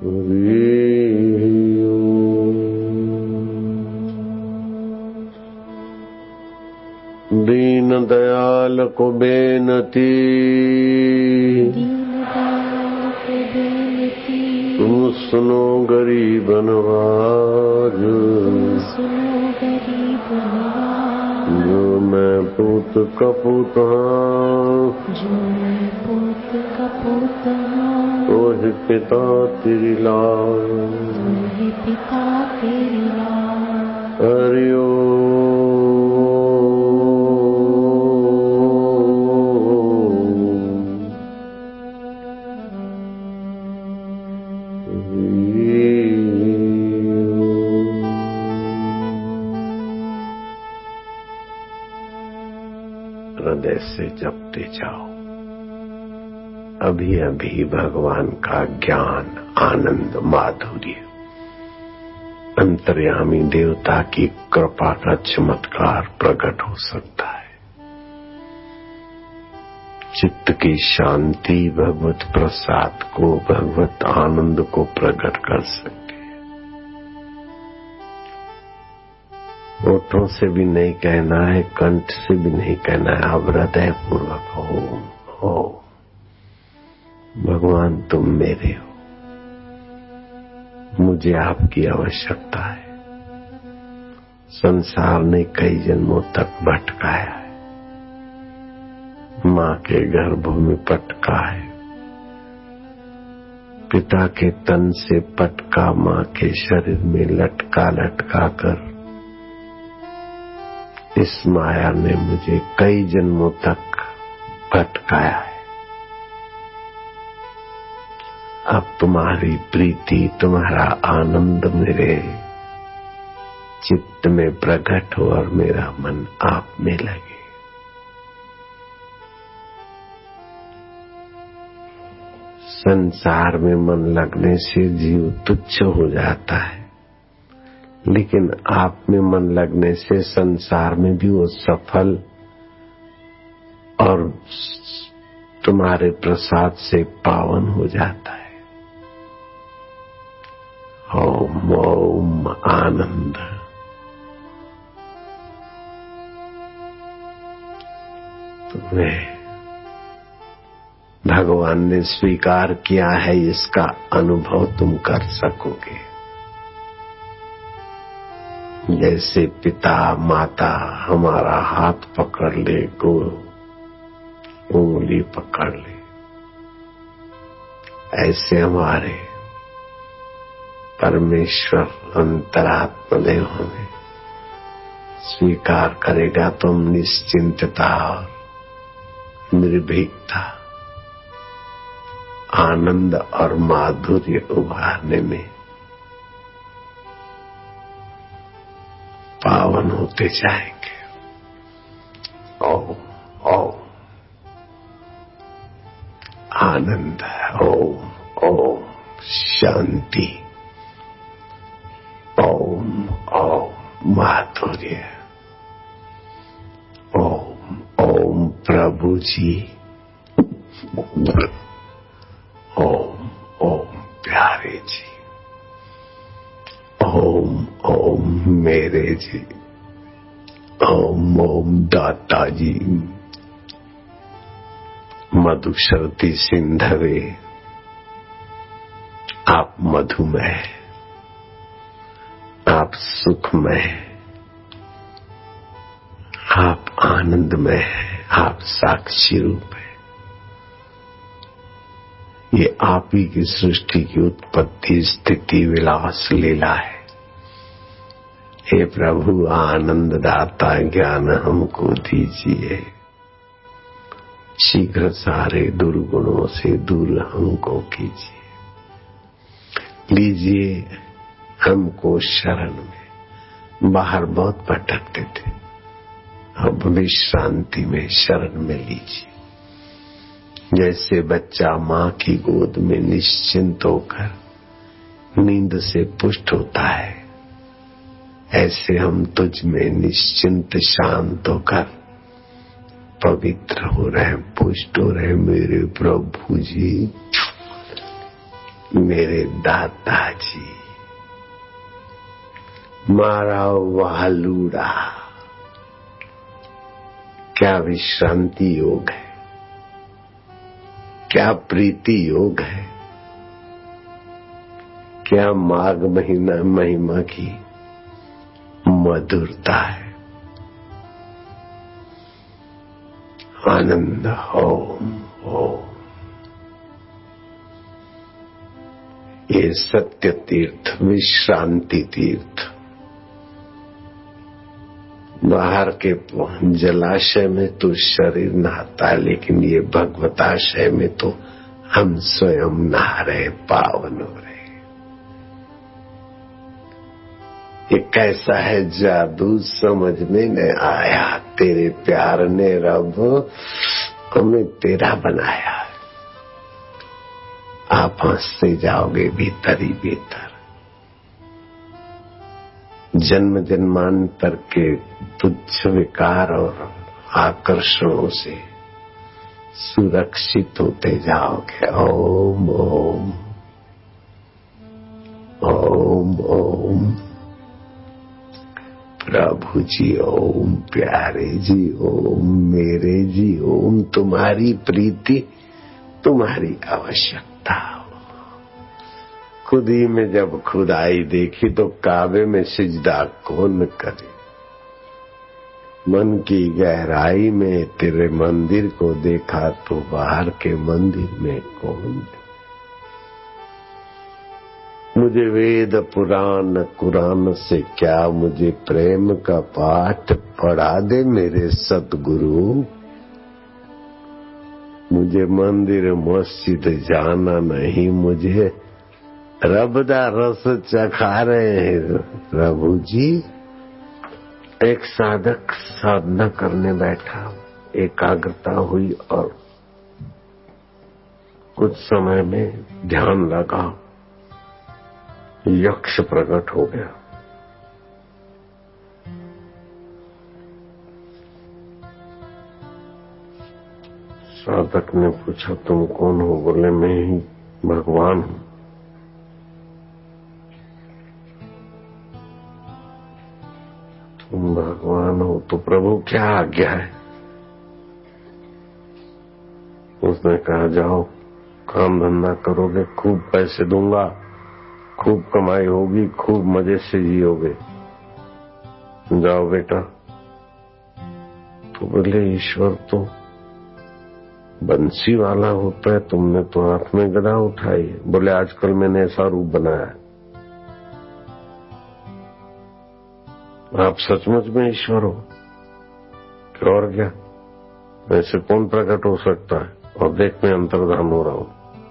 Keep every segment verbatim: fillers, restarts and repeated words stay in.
दीन दयाल को बेनती, तुम सुनो गरीब नवाज, जो मैं पूत कपूत तो ही पिता तेरी लाल, हरि हृदय से जपते जाओ। अभी अभी भगवान का ज्ञान, आनंद, माधुर्य, अंतर्यामी देवता की कृपा का चमत्कार प्रकट हो सकता है। चित्त की शांति भगवत प्रसाद को, भगवत आनंद को प्रकट कर सकती है। होठों से भी नहीं कहना है, कंठ से भी नहीं कहना है, अब हृदय पूर्वक ओम ओम। भगवान तुम मेरे हो, मुझे आपकी आवश्यकता है। संसार ने कई जन्मों तक भटकाया है, माँ के गर्भ में पटका है, पिता के तन से पटका, माँ के शरीर में लटका लटका कर इस माया ने मुझे कई जन्मों तक भटकाया है। अब तुम्हारी प्रीति, तुम्हारा आनंद मेरे चित्त में प्रकट हो और मेरा मन आप में लगे। संसार में मन लगने से जीव तुच्छ हो जाता है, लेकिन आप में मन लगने से संसार में भी वो सफल और तुम्हारे प्रसाद से पावन हो जाता है। ओम ओम आनंद। तुम्हें भगवान ने स्वीकार किया है, इसका अनुभव तुम कर सकोगे। जैसे पिता माता हमारा हाथ पकड़ ले, को उंगली पकड़ ले, ऐसे हमारे परमेश्वर अंतरात्मदेव हमें स्वीकार करेगा तो हम निश्चिंतता और निर्भीकता, आनंद और माधुर्य उभारने में पावन होते जाएंगे। ओम ओम आनंद, ओम ओम शांति, ओम ओम माधुर्य, ओम ओम प्रभु जी, ओम ओम प्यारे जी, ओम ओम मेरे जी, ओम ओम दाता जी। मधुशरती सिंधवे, आप मधुमय, आप सुखमय, आप आनंदमय है, आप साक्षी रूप है। ये आप ही की सृष्टि की उत्पत्ति, स्थिति, विलास लीला है। हे प्रभु आनंद दाता, ज्ञान हमको दीजिए, शीघ्र सारे दुर्गुणों से दूर हमको कीजिए। लीजिए हमको शरण में, बाहर बहुत भटकते थे, अब विश्रांति में शरण में लीजिए। जैसे बच्चा माँ की गोद में निश्चिंत होकर नींद से पुष्ट होता है, ऐसे हम तुझ में निश्चिंत शांत होकर पवित्र हो रहे, पुष्ट हो रहे। मेरे प्रभु जी मेरे दाताजी, मारा वालूड़ा, क्या विश्रांति योग है, क्या प्रीति योग है, क्या माघ महीना महिमा की मधुरता है। आनंद ओम ओम। ये सत्य तीर्थ, विश्रांति तीर्थ। बाहर के जलाशय में तो शरीर नहाता है, लेकिन ये भगवताशय में तो हम स्वयं नहा रहे, पावन हो रहे। ये कैसा है जादू, समझ में न आया। तेरे प्यार ने रब हमें तेरा बनाया। आप हंसते जाओगे भीतर ही भीतर। जन्म जन्मांतर के तुच्छ विकार और आकर्षणों से सुरक्षित होते जाओगे। ओम ओम ओम ओम। प्रभु जी ओम, प्यारे जी ओम, मेरे जी ओम। तुम्हारी प्रीति, तुम्हारी आवश्यकता। खुद ही में जब खुदाई देखी तो काबे में सिजदा कौन करे। मन की गहराई में तेरे मंदिर को देखा तो बाहर के मंदिर में कौन। मुझे वेद पुराण कुरान से क्या, मुझे प्रेम का पाठ पढ़ा दे मेरे सतगुरु। मुझे मंदिर मस्जिद जाना नहीं, मुझे रब दा रस चखा रहे हैं प्रभु जी। एक साधक साधना करने बैठा, एकाग्रता हुई और कुछ समय में ध्यान लगा, यक्ष प्रकट हो गया। साधक ने पूछा तुम कौन हो? बोले मैं ही भगवान हूं। तुम भगवान हो तो प्रभु क्या आज्ञा है? उसने कहा जाओ काम धंधा करोगे, खूब पैसे दूंगा, खूब कमाई होगी, खूब मजे से जियोगे। जाओ बेटा। तो बोले ईश्वर तो बंसी वाला होता है, तुमने तो हाथ में गदा उठाई है। बोले आजकल मैंने ऐसा रूप बनाया है। आप सचमुच में ईश्वर हो कि और क्या? वैसे कौन प्रकट हो सकता है? और देख मैं अंतर्धान हो रहा हूं।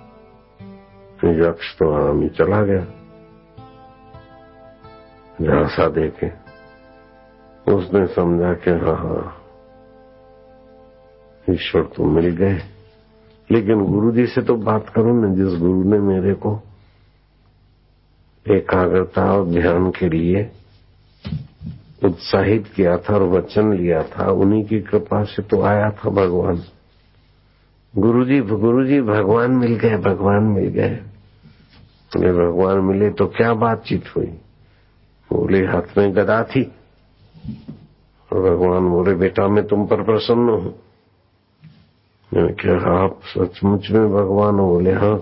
यक्ष तो आराम ही चला गया। झांसा देके उसने समझा कि हाँ हाँ ईश्वर तो मिल गए। लेकिन गुरु जी से तो बात करूं ना, जिस गुरु ने मेरे को एकाग्रता और ध्यान के लिए उत्साहित किया था और वचन लिया था, उन्हीं की कृपा से तो आया था भगवान। गुरुजी गुरुजी भगवान मिल गए, भगवान मिल गए। बोले भगवान मिले तो क्या बातचीत हुई? बोले हाथ में गदा थी और भगवान बोले बेटा मैं तुम पर प्रसन्न हूं। मैंने कहा आप सचमुच में भगवान हो? बोले हाँ।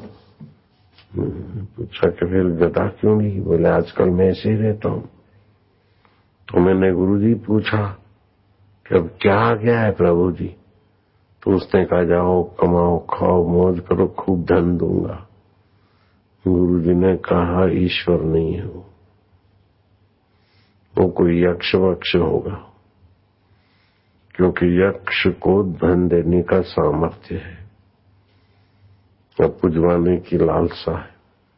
पूछा कि फिर गदा क्यों नहीं? बोले आजकल मैं ऐसे ही रहता हूं। तो मैंने गुरुजी पूछा कि अब क्या आ गया है प्रभु जी? तो उसने कहा जाओ कमाओ खाओ मौज करो, खूब धन दूंगा। गुरुजी ने कहा ईश्वर नहीं है वो, वो कोई यक्ष वक्ष होगा, क्योंकि यक्ष को धन देने का सामर्थ्य है या पुजवाने की लालसा है।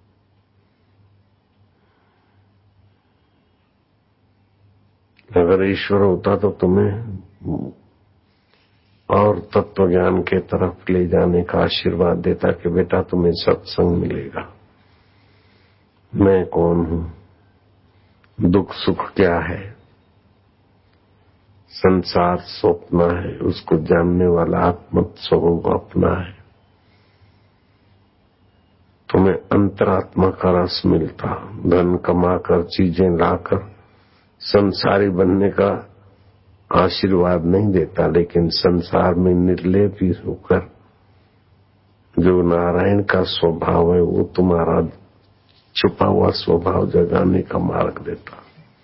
अगर ईश्वर होता तो तुम्हें और तत्व ज्ञान के तरफ ले जाने का आशीर्वाद देता कि बेटा तुम्हें सत्संग मिलेगा। मैं कौन हूं, दुख सुख क्या है, संसार स्वप्न है, उसको जानने वाला आत्म स्वरूप अपना है। तो हमें अंतरात्मा का रस मिलता। धन कमाकर चीजें लाकर संसारी बनने का आशीर्वाद नहीं देता, लेकिन संसार में निर्लेपी होकर जो नारायण का स्वभाव है वो तुम्हारा छुपा हुआ स्वभाव जगाने का मार्ग देता।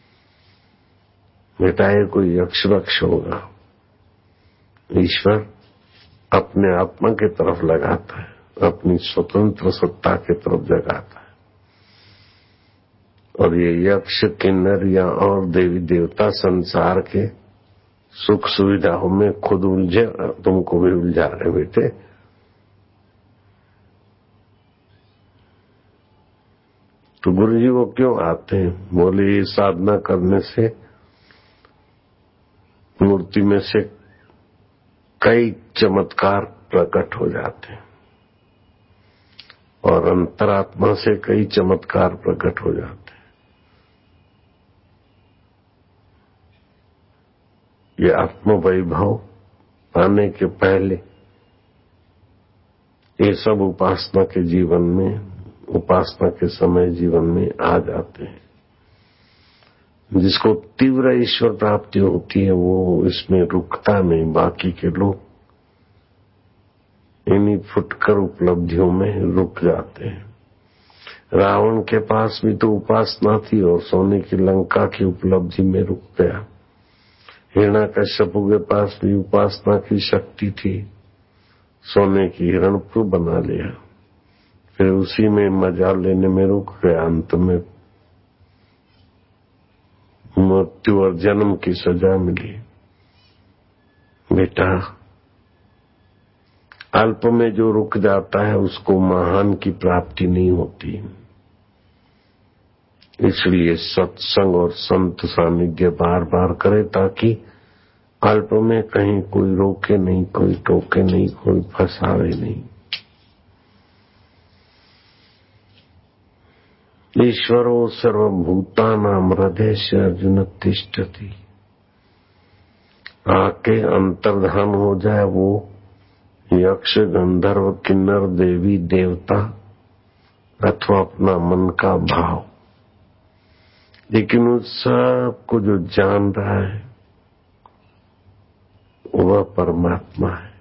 बेटा ये कोई यक्ष वक्ष होगा, ईश्वर अपने आत्मा की तरफ लगाता है, अपनी स्वतंत्र सत्ता की तरफ जगाता है। और ये यक्ष किन्नर या और देवी देवता संसार के सुख सुविधाओं में खुद उलझे, तुमको भी उलझा रहे बेटे। तो गुरु जी वो क्यों आते हैं? बोले ये साधना करने से मूर्ति में से कई चमत्कार प्रकट हो जाते हैं और अंतरात्मा से कई चमत्कार प्रकट हो जाते हैं। ये आत्म वैभव पाने के पहले ये सब उपासना के जीवन में, उपासना के समय जीवन में आ जाते हैं। जिसको तीव्र ईश्वर प्राप्ति होती है वो इसमें रुकता नहीं। बाकी के लोग इन्हीं फुटकर उपलब्धियों में रुक जाते हैं। रावण के पास भी तो उपासना थी और सोने की लंका की उपलब्धि में रुक गया। हिरण्याकश्यपु के पास भी उपासना की शक्ति थी, सोने की हिरणपुर बना लिया, फिर उसी में मजा लेने में रुक गया। अंत में मृत्यु और जन्म की सजा मिली। बेटा अल्प में जो रुक जाता है उसको महान की प्राप्ति नहीं होती। इसलिए सत्संग और संत सानिध्य बार बार करे ताकि अल्प में कहीं कोई रोके नहीं, कोई टोके नहीं, कोई फंसावे नहीं। ईश्वरो सर्वभूतानां हृदयेषु अर्जुन तिष्ठति। आके अंतर्धान हो जाए वो यक्ष गंधर्व किन्नर देवी देवता अथवा अपना मन का भाव, लेकिन उस सब को जो जान रहा है वह परमात्मा है।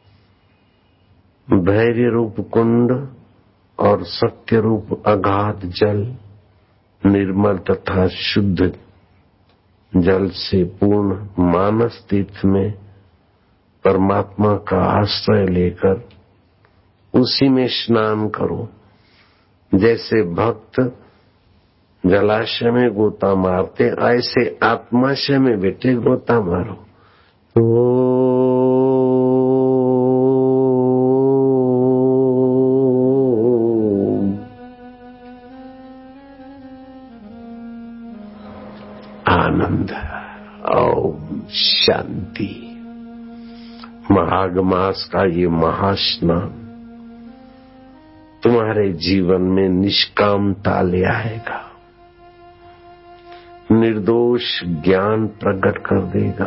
धैर्य रूप कुंड और सत्य रूप अगाध जल निर्मल तथा शुद्ध जल से पूर्ण मानस तीर्थ में परमात्मा का आश्रय लेकर उसी में स्नान करो। जैसे भक्त जलाशय में गोता मारते, ऐसे आत्माशय में बेटे गोता मारो। तो आनंद, ओम शांति। माघ मास का ये महास्नान तुम्हारे जीवन में निष्कामता ले आएगा, निर्दोष ज्ञान प्रकट कर देगा,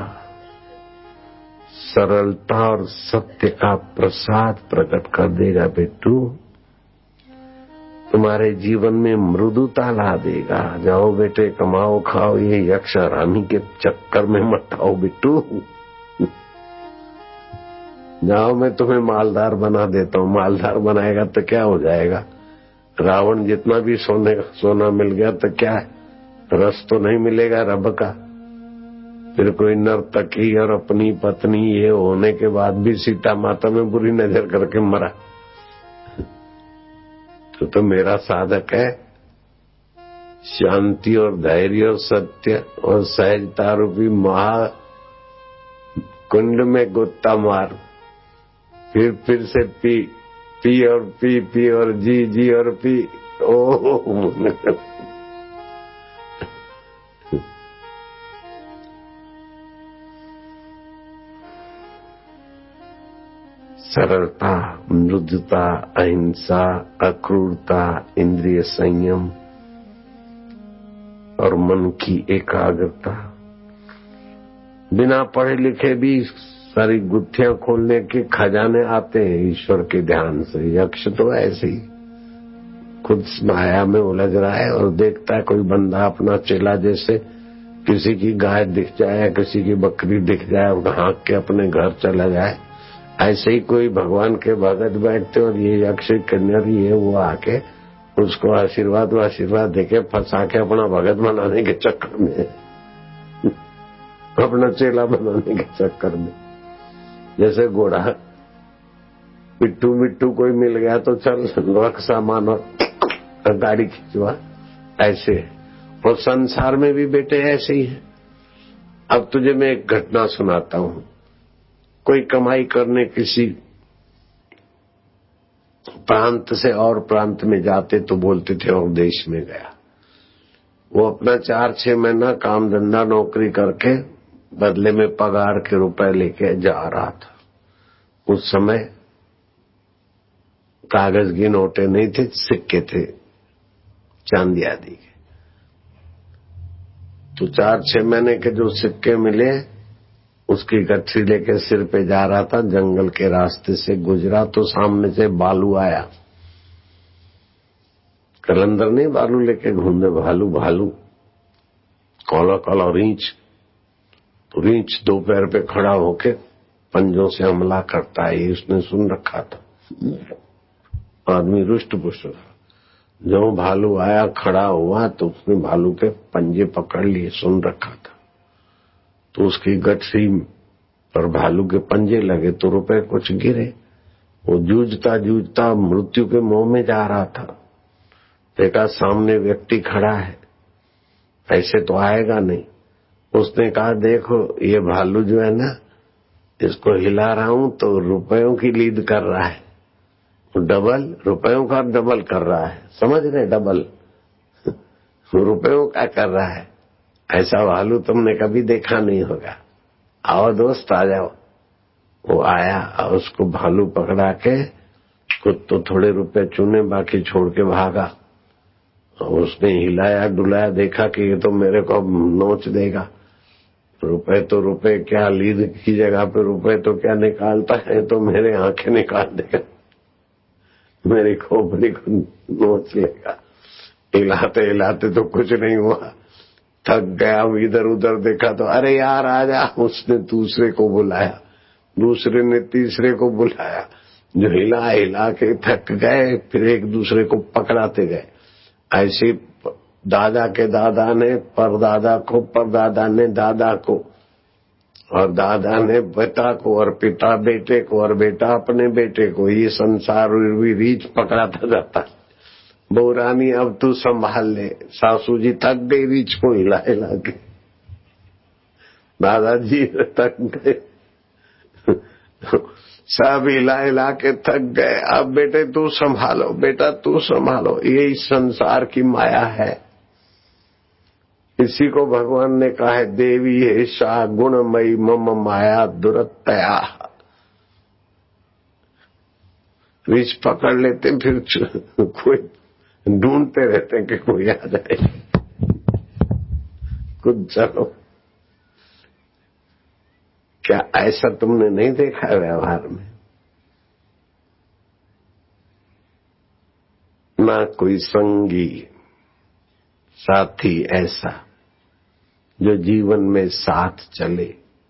सरलता और सत्य का प्रसाद प्रकट कर देगा। बेटू तुम्हारे जीवन में मृदुता ला देगा। जाओ बेटे कमाओ खाओ, ये यक्ष हरामी के चक्कर में मत आओ बेटू। जाओ मैं तुम्हें मालदार बना देता हूँ। मालदार बनाएगा तो क्या हो जाएगा? रावण जितना भी सोने का सोना मिल गया तो क्या है? रस तो नहीं मिलेगा रब का। फिर कोई नर्तकी और अपनी पत्नी ये होने के बाद भी सीता माता में बुरी नजर करके मरा। तो तो मेरा साधक है शांति और धैर्य और सत्य और सहजता रूपी महा कुंड में गोता मार, फिर फिर से पी पी और पी पी और जी जी और पी। ओ सरलता, मृदुता, अहिंसा, अक्रूरता, इंद्रिय संयम और मन की एकाग्रता। बिना पढ़े लिखे भी सारी गुत्थियां खोलने के खजाने आते हैं ईश्वर के ध्यान से। यक्ष तो ऐसे ही खुद माया में उलझ रहा है और देखता है कोई बंदा अपना चेला जैसे किसी की गाय दिख जाए या किसी की बकरी दिख जाए और हाँक के अपने घर चला जाए, ऐसे ही कोई भगवान के भगत बैठते और ये यक्ष किन्नर ये वो आके उसको आशीर्वाद व आशीर्वाद देके फंसा के अपना भगत बनाने के चक्कर में, अपना चेला बनाने के चक्कर में। जैसे घोड़ा पिट्ठू मिट्टू कोई मिल गया तो चल रख सामान और गाड़ी खिंचवा, ऐसे। और संसार में भी बेटे ऐसे ही है। अब तुझे मैं एक घटना सुनाता हूं। कोई कमाई करने किसी प्रांत से और प्रांत में जाते तो बोलते थे और देश में गया। वो अपना चार छह महीना काम धंधा नौकरी करके बदले में पगार के रुपए लेके जा रहा था। उस समय कागज की नोटें नहीं थे, सिक्के थे चांदी आदि के। तो चार छह महीने के जो सिक्के मिले उसकी गठरी लेके सिर पे जा रहा था। जंगल के रास्ते से गुजरा तो सामने से भालू आया। कलंदर नहीं भालू लेके घूमने, भालू भालू काला काला रींछ। तो रींछ दो पैर पे खड़ा होके पंजों से हमला करता है, ये उसने सुन रखा था। आदमी रुष्ट पुष्ट था। जो भालू आया खड़ा हुआ तो उसने भालू के पंजे पकड़ लिए, सुन रखा था। तो उसकी गठरी पर भालू के पंजे लगे तो रुपए कुछ गिरे। वो जूझता जूझता मृत्यु के मुंह में जा रहा था। देखा सामने व्यक्ति खड़ा है, ऐसे तो आएगा नहीं। उसने कहा देखो ये भालू जो है ना, इसको हिला रहा हूं तो रुपयों की लीद कर रहा है, डबल रुपयों का डबल कर रहा है, समझ रहे? डबल रुपयों का कर रहा है। ऐसा भालू तुमने कभी देखा नहीं होगा। आओ दोस्त आ जाओ। वो आया और उसको भालू पकड़ा के खुद तो थोड़े रुपए चुने, बाकी छोड़ के भागा। और उसने हिलाया डुलाया, देखा कि ये तो मेरे को नोच देगा। रुपए तो रुपए क्या, लीद की जगह पे रुपए तो क्या निकालता है, तो मेरे आंखें निकाल देगा, मेरी खोपड़ी को नोच लेगा। हिलाते हिलाते तो कुछ नहीं हुआ, थक गया। इधर उधर देखा तो अरे यार आजा। उसने दूसरे को बुलाया, दूसरे ने तीसरे को बुलाया। जो हिला हिला के थक गए, फिर एक दूसरे को पकड़ाते गए। ऐसे दादा के दादा ने परदादा को, परदादा ने दादा को, और दादा ने पिता को, और पिता बेटे को, और बेटा अपने बेटे को। ये संसार रीछ पकड़ाता जाता। बहुरानी अब तू संभाल ले। सासू जी थक गई रीछ को हिला हिला के, दादाजी थक गए, सब हिला हिला के थक गए। अब बेटे तू संभालो, बेटा तू संभालो। यही संसार की माया है। इसी को भगवान ने कहा है देवी एषा गुणमयी मम माया दुरतया। रीछ पकड़ लेते फिर कोई ढूंढते रहते कि कोई आ जाए, खुद चलो। क्या ऐसा तुमने नहीं देखा है व्यवहार में? ना कोई संगी साथी ऐसा जो जीवन में साथ चले।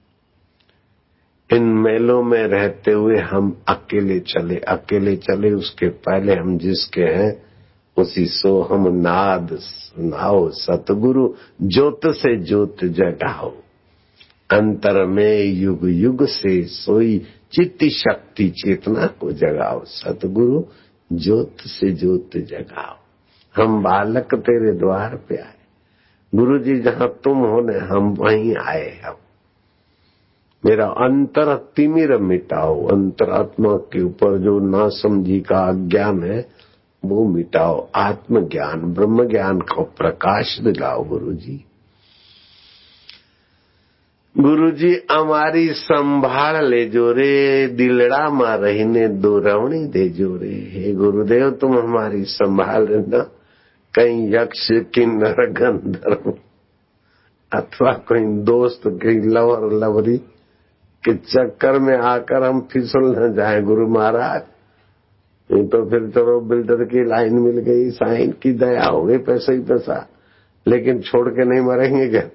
इन मेलों में रहते हुए हम अकेले चले, अकेले चले। उसके पहले हम जिसके हैं उसी सो हम नाद सुनाओ। सतगुरु ज्योत से ज्योत जगाओ, अंतर में युग युग से सोई चित्त शक्ति चेतना को जगाओ। सतगुरु ज्योत से ज्योत जगाओ। हम बालक तेरे द्वार पे आए, गुरु जी जहां तुम हो न हम वहीं आए। हम मेरा अंतर तिमिर मिटाओ, अंतरात्मा के ऊपर जो ना समझी का अज्ञान है वो मिटाओ। आत्मज्ञान ब्रह्म ज्ञान को प्रकाश दिलाओ। गुरु जी, गुरु जी हमारी संभाल ले जो रे, दिलड़ा मा रहीने दो रवणी दे जो रे। हे गुरुदेव तुम हमारी संभाल लेना, कहीं यक्ष किन्नर गंधर्व अथवा कोई दोस्त कहीं लवर लवरी के चक्कर में आकर हम फिसल न जाए। गुरु महाराज तो फिर चलो बिल्डर की लाइन मिल गई, साइन की दया हो गई, पैसा ही पैसा, लेकिन छोड़ के नहीं मरेंगे क्या?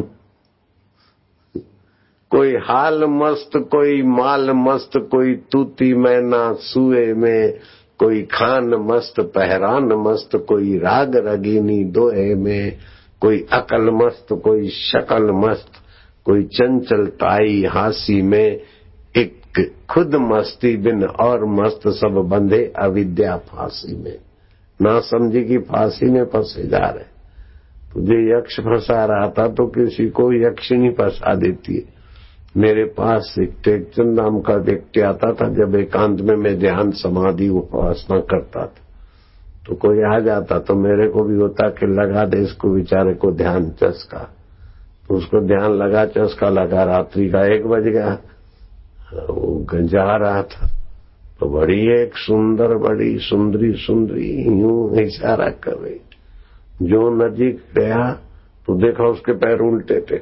कोई हाल मस्त, कोई माल मस्त, कोई तूती मैना सुए में, कोई खान मस्त पहरान मस्त, कोई राग रगीनी दोहे में, कोई अकल मस्त, कोई शकल मस्त, कोई चंचल ताई हासी में, एक खुद मस्ती बिन और मस्त, सब बंधे अविद्या फांसी में। ना समझी की फांसी में फंसे जा रहे। तुझे यक्ष फंसा रहा था तो किसी को यक्षिणी फंसा देती है। मेरे पास एक टेकचंद नाम का व्यक्ति आता था, जब एकांत में मैं ध्यान समाधि उपासना करता था तो कोई आ जाता तो मेरे को भी होता कि लगा दे इसको बेचारे को ध्यान चस्का। तो उसको ध्यान लगा, चस्का लगा, रात्रि का एक बज गया, वो जा रहा था तो बड़ी एक सुंदर, बड़ी सुंदरी सुंदरी यूं इशारा कर रही। जो नजीक गया तो देखा उसके पैर उल्टे थे।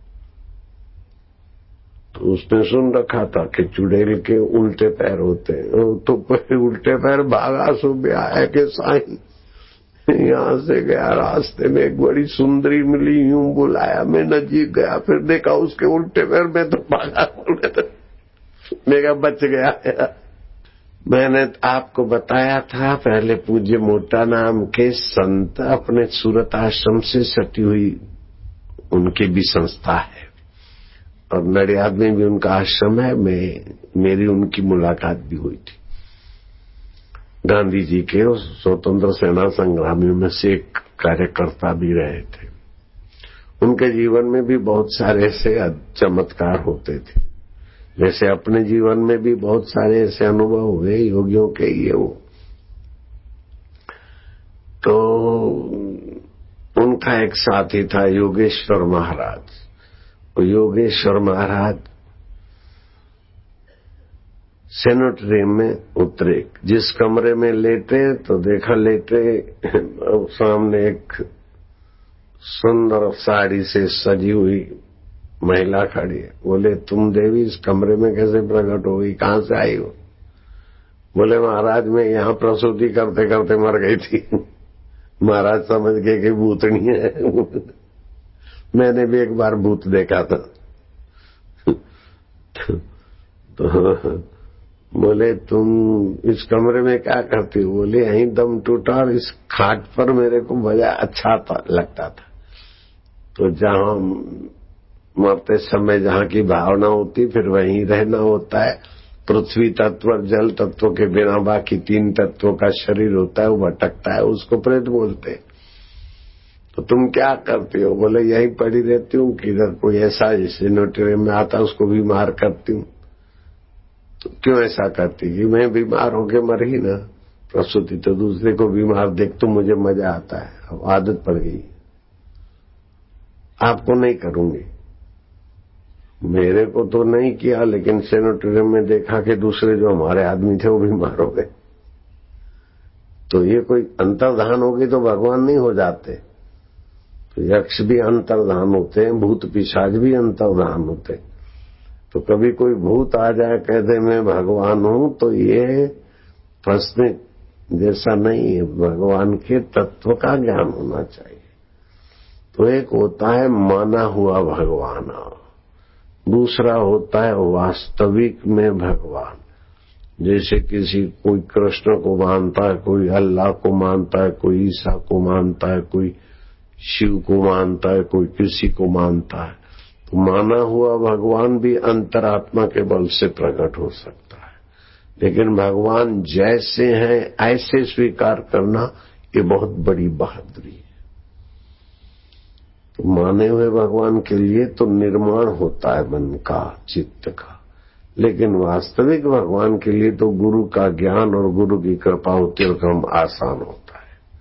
तो उसने सुन रखा था कि चुड़ैल के उल्टे पैर होते हैं, तो पैर उल्टे पैर भागा सो आया के साईं। यहाँ से गया, रास्ते में एक बड़ी सुंदरी मिली, यूं बुलाया, मैं नजीक गया, फिर देखा उसके उल्टे पैर में तो भागा, मैं कहा बच गया। मैंने आपको बताया था पहले, पूज्य मोटा नाम के संत अपने सूरत आश्रम से सटी हुई उनकी भी संस्था है और नडियाद में भी उनका आश्रम है। मैं मेरी उनकी मुलाकात भी हुई थी। गांधी जी के स्वतंत्र सेना संग्रामियों में से एक कार्यकर्ता भी रहे थे। उनके जीवन में भी बहुत सारे ऐसे चमत्कार होते थे, जैसे अपने जीवन में भी बहुत सारे ऐसे अनुभव हुए योगियों के। ये वो तो उनका एक साथी था योगेश्वर महाराज। योगेश्वर महाराज सेनेटोरियम में उतरे, जिस कमरे में लेटे तो देखा लेटे सामने एक सुंदर साड़ी से सजी हुई महिला खड़ी है। बोले तुम देवी इस कमरे में कैसे प्रकट हो गई, कहां से आई हो? बोले महाराज मैं यहाँ प्रसूति करते करते मर गई थी। महाराज समझ गए कि भूतनी है। मैंने भी एक बार भूत देखा था। तो बोले तुम इस कमरे में क्या करती हो? बोले यहीं दम टूटा और इस खाट पर मेरे को बड़ा अच्छा था, लगता था। तो जहां मरते समय जहां की भावना होती फिर वहीं रहना होता है। पृथ्वी तत्व और जल तत्व के बिना बाकी तीन तत्वों का शरीर होता है, वो भटकता है, उसको प्रेत बोलते हैं। तो तुम क्या करती हो? बोले यहीं पड़ी रहती हूँ, किधर कोई ऐसा जिसे नोटरी में आता उसको बीमार करती हूँ। तो क्यों ऐसा करती? कि मैं बीमार होके मरी ना, प्रसूति तो दूसरे को बीमार देख तो मुझे मजा आता है, अब आदत पड़ गई। आपको नहीं करूंगी, मेरे को तो नहीं किया, लेकिन सेनेटोरियम में देखा कि दूसरे जो हमारे आदमी थे वो बीमार हो गए। तो ये कोई अंतर्धान होगी तो भगवान नहीं हो जाते। तो यक्ष भी अंतर्धान होते हैं, भूत पिशाच भी अंतर्धान होते हैं। तो कभी कोई भूत आ जाए कह दे मैं भगवान हूं, तो ये प्रश्न जैसा नहीं है। भगवान के तत्व का ज्ञान होना चाहिए। तो एक होता है माना हुआ भगवान, दूसरा होता है वास्तविक में भगवान। जैसे किसी कोई कृष्ण को मानता है, कोई अल्लाह को मानता है, कोई ईसा को मानता है, कोई शिव को मानता है, कोई किसी को मानता है। तो माना हुआ भगवान भी अंतरात्मा के बल से प्रकट हो सकता है, लेकिन भगवान जैसे हैं ऐसे स्वीकार करना ये बहुत बड़ी बहादुरी है। तो माने हुए भगवान के लिए तो निर्माण होता है मन का, चित्त का, लेकिन वास्तविक भगवान के लिए तो गुरु का ज्ञान और गुरु की कृपा होती है, काम आसान होता है।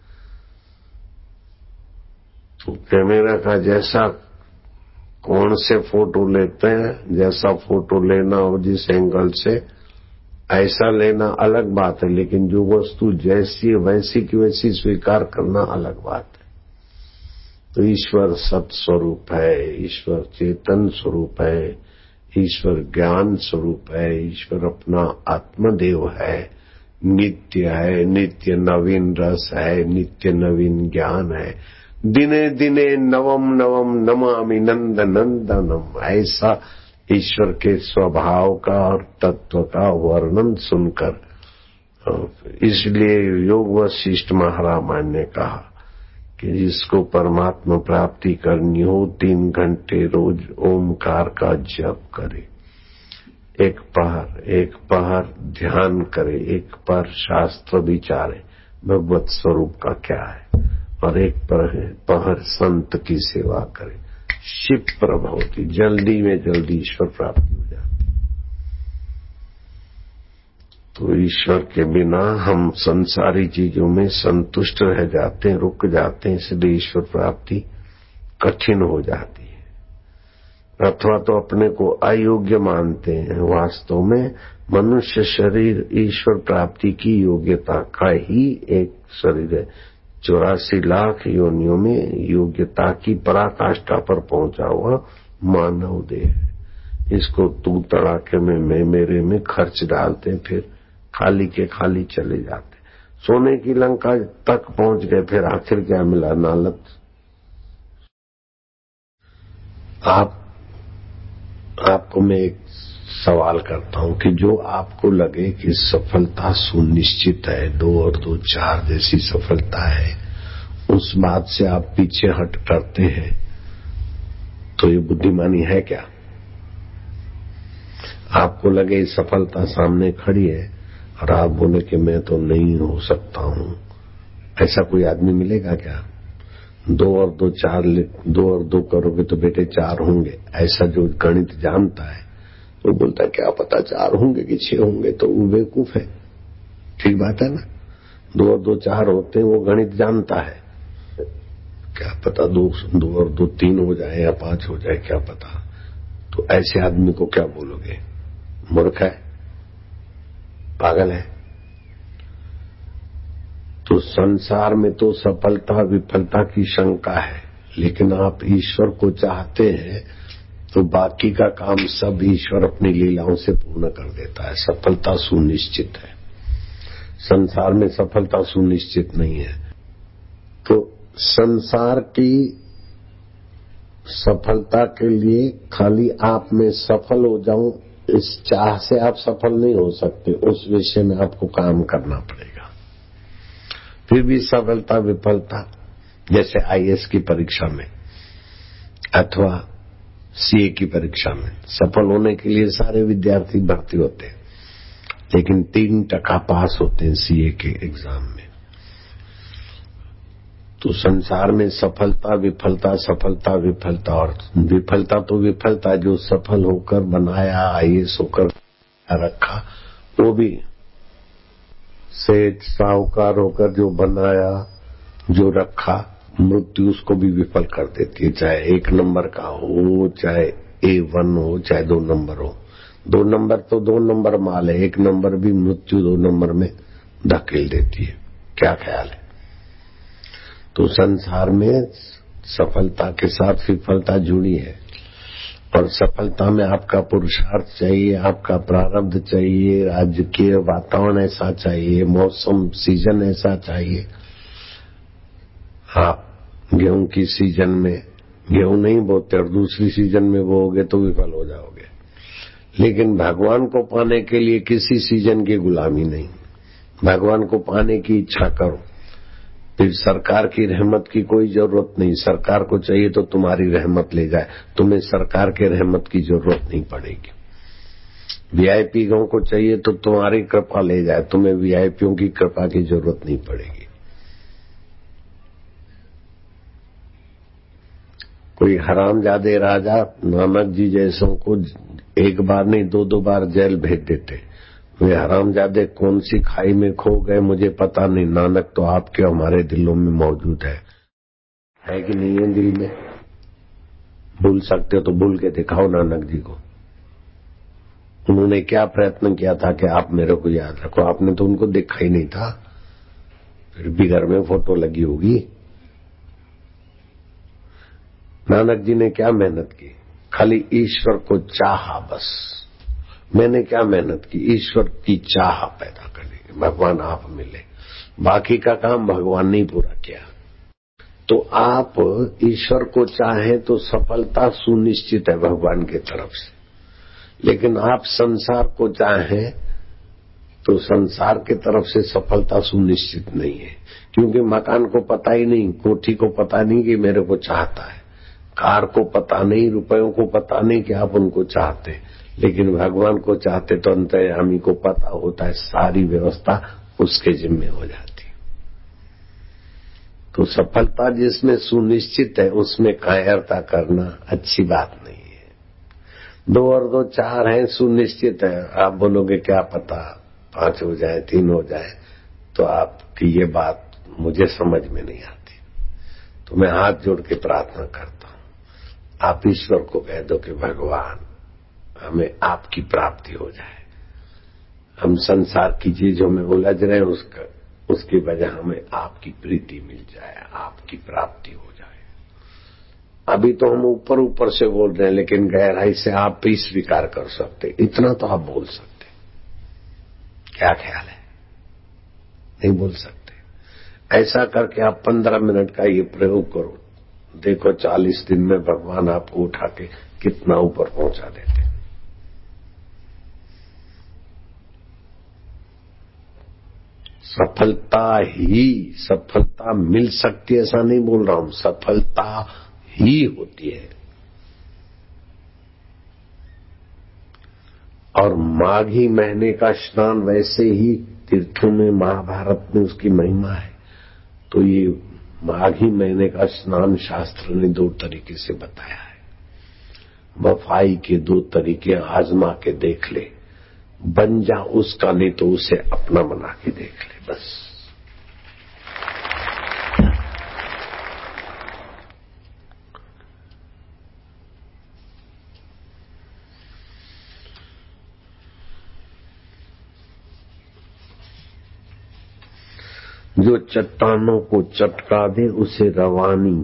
तो कैमरा का जैसा कौन से फोटो लेते हैं, जैसा फोटो लेना हो जिस एंगल से ऐसा लेना अलग बात है, लेकिन जो वस्तु जैसी है वैसी की वैसी स्वीकार करना अलग बात है। तो ईश्वर सत्स्वरूप है, ईश्वर चेतन स्वरूप है, ईश्वर ज्ञान स्वरूप है, ईश्वर अपना आत्मदेव है, नित्य है, नित्य नवीन रस है, नित्य नवीन ज्ञान है। दिने दिने नवम नवम नमामि नंद नंदनम। ऐसा ईश्वर के स्वभाव का और तत्व का वर्णन सुनकर, इसलिए योग वशिष्ठ महाराज ने कहा कि जिसको परमात्मा प्राप्ति करनी हो तीन घंटे रोज ओमकार का जप करे, एक पहर एक पहर ध्यान करे, एक पहर शास्त्र विचारे भगवत स्वरूप का क्या है, और एक पहर संत की सेवा करे। क्षिप्र भवति, जल्दी में जल्दी ईश्वर प्राप्ति हो जाती। तो ईश्वर के बिना हम संसारी चीजों में संतुष्ट रह जाते हैं, रुक जाते हैं, इसलिए ईश्वर प्राप्ति कठिन हो जाती है। अथवा तो अपने को अयोग्य मानते हैं। वास्तव में मनुष्य शरीर ईश्वर प्राप्ति की योग्यता का ही एक शरीर है। चौरासी लाख योनियों में योग्यता की पराकाष्ठा पर पहुंचा हुआ मानव देह। इसको तू तड़ाके में मैं मेरे में खर्च डालते, फिर खाली के खाली चले जाते। सोने की लंका तक पहुंच गए, फिर आखिर क्या मिला? नालत। आप आपको मैं एक सवाल करता हूं कि जो आपको लगे कि सफलता सुनिश्चित है, दो और दो चार जैसी सफलता है, उस बात से आप पीछे हट करते हैं, तो ये बुद्धिमानी है क्या? आपको लगे सफलता सामने खड़ी है और आप बोले कि मैं तो नहीं हो सकता हूं, ऐसा कोई आदमी मिलेगा क्या? दो और दो चार, दो और दो करोगे तो बेटे चार होंगे, ऐसा जो गणित जानता है वो बोलता है क्या पता चार होंगे कि छह होंगे, तो वो बेवकूफ है। ठीक बात है ना? दो और दो चार होते हैं, वो गणित जानता है। क्या पता दो दो और दो तीन हो जाए या पांच हो जाए, क्या पता। तो ऐसे आदमी को क्या बोलोगे? मूर्ख है, पागल है। तो संसार में तो सफलता विफलता की शंका है, लेकिन आप ईश्वर को चाहते हैं तो बाकी का काम सब ईश्वर अपनी लीलाओं से पूर्ण कर देता है। सफलता सुनिश्चित है। संसार में सफलता सुनिश्चित नहीं है। तो संसार की सफलता के लिए खाली आप में सफल हो जाऊं, इस चाह से आप सफल नहीं हो सकते। उस विषय में आपको काम करना पड़ेगा। फिर भी सफलता विफलता, जैसे आई ए एस की परीक्षा में अथवा सी ए की परीक्षा में सफल होने के लिए सारे विद्यार्थी भर्ती होते हैं, लेकिन तीन टका पास होते हैं सी ए के एग्जाम में। तो संसार में सफलता विफलता सफलता विफलता, और विफलता तो विफलता जो सफल होकर बनाया, आई ए एस होकर रखा, वो भी सेठ साहूकार होकर जो बनाया जो रखा, मृत्यु उसको भी विफल कर देती है। चाहे एक नंबर का हो, चाहे ए वन हो, चाहे दो नंबर हो। दो नंबर तो दो नंबर माल है, एक नंबर भी मृत्यु दो नंबर में धकेल देती है। क्या ख्याल है? तो संसार में सफलता के साथ विफलता जुड़ी है, और सफलता में आपका पुरुषार्थ चाहिए, आपका प्रारब्ध चाहिए, राजकीय वातावरण ऐसा चाहिए, मौसम सीजन ऐसा चाहिए। आप गेहूं की सीजन में गेहूं नहीं बोते और दूसरी सीजन में बोओगे तो विफल हो जाओगे। लेकिन भगवान को पाने के लिए किसी सीजन की गुलामी नहीं। भगवान को पाने की इच्छा करो, फिर सरकार की रहमत की कोई जरूरत नहीं। सरकार को चाहिए तो तुम्हारी रहमत ले जाए, तुम्हें सरकार के रहमत की जरूरत नहीं पड़ेगी। वी आई पी गों को चाहिए तो तुम्हारी कृपा ले जाए, तुम्हें वी आई पी ओं की कृपा की जरूरत नहीं पड़ेगी। कोई हरामजादे राजा नानक जी जैसों को एक बार नहीं दो दो बार जेल भेज देते। वे हरामजादे कौन सी खाई में खो गए मुझे पता नहीं, नानक तो आपके हमारे दिलों में मौजूद है। है कि नहीं है दिल में? भूल सकते हो तो भूल के दिखाओ नानक जी को। उन्होंने क्या प्रयत्न किया था कि आप मेरे को याद रखो? आपने तो उनको देखा ही नहीं था, फिर भी घर में फोटो लगी होगी। नानक जी ने क्या मेहनत की? खाली ईश्वर को चाहा बस। मैंने क्या मेहनत की? ईश्वर की चाह पैदा करनी, भगवान आप मिले, बाकी का काम भगवान ने पूरा किया। तो आप ईश्वर को चाहें तो सफलता सुनिश्चित है भगवान की तरफ से, लेकिन आप संसार को चाहें तो संसार की तरफ से सफलता सुनिश्चित नहीं है, क्योंकि मकान को पता ही नहीं, कोठी को पता नहीं कि मेरे को चाहता है, कार को पता नहीं, रुपयों को पता नहीं कि आप उनको चाहते, लेकिन भगवान को चाहते तो अंतर्यामी को पता होता है, सारी व्यवस्था उसके जिम्मे हो जाती। तो सफलता जिसमें सुनिश्चित है उसमें कायरता करना अच्छी बात नहीं है। दो और दो चार है, सुनिश्चित है, आप बोलोगे क्या पता पांच हो जाए, तीन हो जाए, तो आपकी ये बात मुझे समझ में नहीं आती। तो मैं हाथ जोड़ के प्रार्थना करता हूं, आप ईश्वर को कह दो कि भगवान हमें आपकी प्राप्ति हो जाए, हम संसार की चीजों में उलझ रहे हैं, उसका उसकी वजह हमें आपकी प्रीति मिल जाए, आपकी प्राप्ति हो जाए। अभी तो हम ऊपर ऊपर से बोल रहे हैं, लेकिन गहराई से आप भी स्वीकार कर सकते, इतना तो आप बोल सकते। क्या ख्याल है? नहीं बोल सकते? ऐसा करके आप पंद्रह मिनट का ये प्रयोग करो, देखो चालीस दिन में भगवान आपको उठा के कितना ऊपर पहुंचा देते। सफलता ही सफलता मिल सकती है ऐसा नहीं बोल रहा हूं, सफलता ही होती है। और माघी महीने का स्नान वैसे ही तीर्थों में, महाभारत में उसकी महिमा है। तो ये माघी महीने का स्नान शास्त्र ने दो तरीके से बताया है। वफाई के दो तरीके आजमा के देख ले, बन जा उसका, नहीं तो उसे अपना बना के देख ले, बस। जो चट्टानों को चटका दे उसे रवानी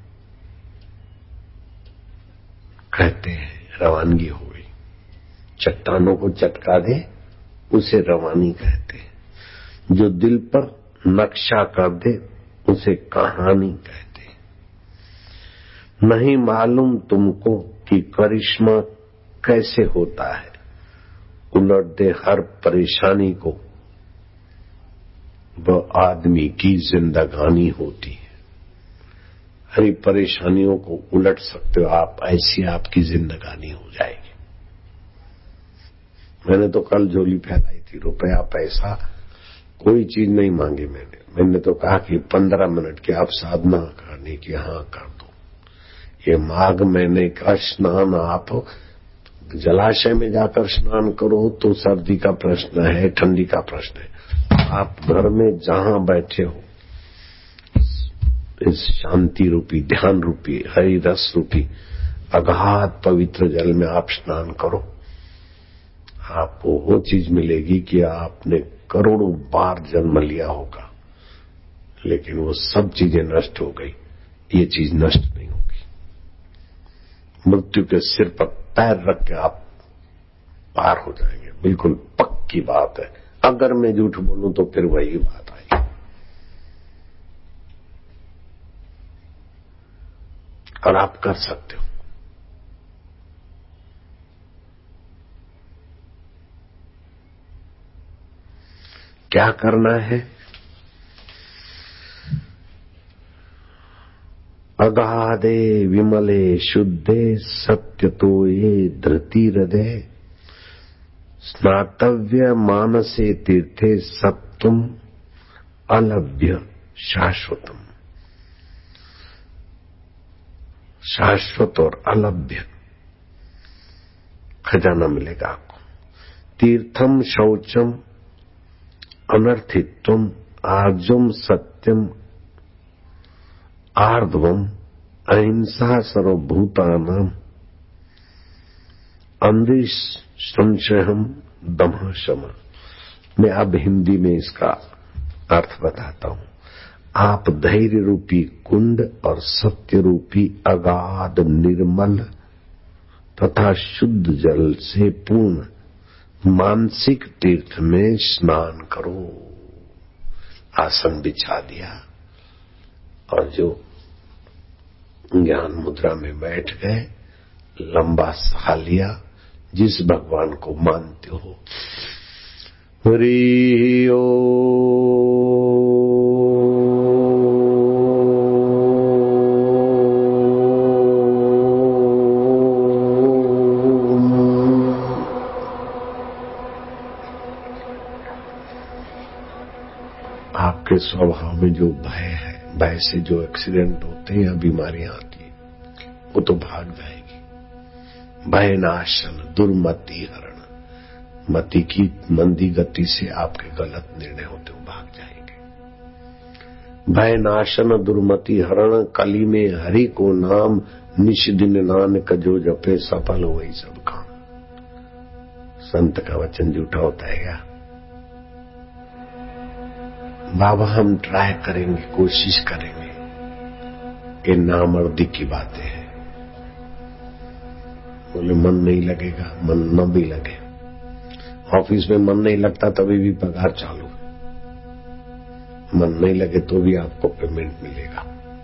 कहते हैं, रवानगी हो गई। चट्टानों को चटका दे उसे रवानी कहते हैं। जो दिल पर नक्शा कर दे उसे कहानी कहते हैं। नहीं मालूम तुमको कि करिश्मा कैसे होता है, उलट दे हर परेशानी को, वह आदमी की जिंदगानी होती है। हरी परेशानियों को उलट सकते हो आप, ऐसी आपकी जिंदगानी हो जाएगी। मैंने तो कल झोली फैलाई थी, रुपया पैसा कोई चीज नहीं मांगी मैंने। मैंने तो कहा कि पंद्रह मिनट की आप साधना करने की, हाँ कर दो। ये माघ महीने का स्नान आप जलाशय में जाकर स्नान करो तो सर्दी का प्रश्न है, ठंडी का प्रश्न है। आप घर में जहां बैठे हो, इस शांति रूपी, ध्यान रूपी, हरि रस रूपी अगाध पवित्र जल में आप स्नान करो, आपको वो चीज मिलेगी कि आपने करोड़ों बार जन्म लिया होगा, लेकिन वो सब चीजें नष्ट हो गई, ये चीज नष्ट नहीं होगी। मृत्यु के सिर पर पैर रख के आप पार हो जाएंगे, बिल्कुल पक्की बात है। अगर मैं झूठ बोलूं तो फिर वही बात आई। और आप कर सकते हो। क्या करना है? अगाधे विमले शुद्धे सत्य तो ये धृति हृदय, स्नातव्य मानसे तीर्थे सत्वम अलभ्य शाश्वतम। शाश्वत और अलभ्य खजाना मिलेगा आपको। तीर्थम शौचम अनर्थित्वम आर्जुम सत्यम आर्धवम अहिंसा सर्वभूतानां अंधि संशयम दमः शम। मैं अब हिंदी में इसका अर्थ बताता हूं। आप धैर्य रूपी कुंड और सत्य रूपी अगाध निर्मल तथा शुद्ध जल से पूर्ण मानसिक तीर्थ में स्नान करो। आसन बिछा दिया और जो ज्ञान मुद्रा में बैठ गए, लंबा साह लिया, जिस भगवान को मानते हो। हरि ओम। आपके स्वभाव में जो भय है, भय से जो एक्सीडेंट होते हैं या बीमारियां आती है, वो तो भाग जाएगी। भय नाशन दुर्मति हरण, मति की मंदी गति से आपके गलत निर्णय होते हो भाग जाएंगे। भय नाशन दुर्मति हरण, कली में हरि को नाम, निश दिन नानक जो जपे सफल हो वही सब काम। संत का वचन झूठा होता है क्या? बाबा हम ट्राई करेंगे, कोशिश करेंगे। ये नामर्दी की बातें हैं। बोले मन नहीं लगेगा, मन न भी लगे। ऑफिस में मन नहीं लगता तभी भी पगार चालू है। मन नहीं लगे तो भी आपको पेमेंट मिलेगा।